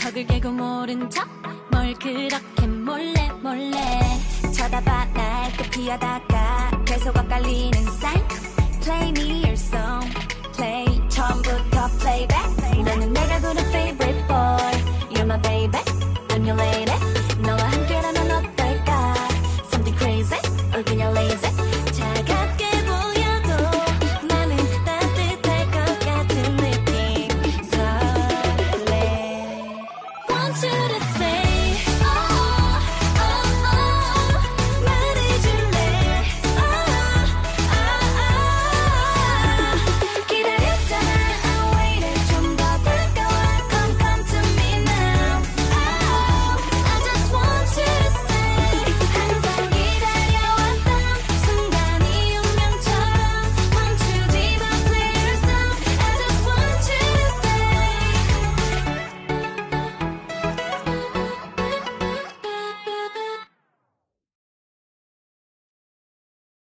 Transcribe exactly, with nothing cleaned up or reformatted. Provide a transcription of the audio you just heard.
턱을 개고 모른 척 뭘 그렇게 몰래 몰래 쳐다봐 날 또 피하다가 계속 엇갈리는 sign. Play me your song play 처음부터 playback. 너는 내가 부른 favorite boy You're my baby I'm your lady. 너와 함께라면 어떨까 Something crazy or 그냥 lazy. 차갑게 보여도 나는 따뜻할 것 같은 느낌 설레. Want you to say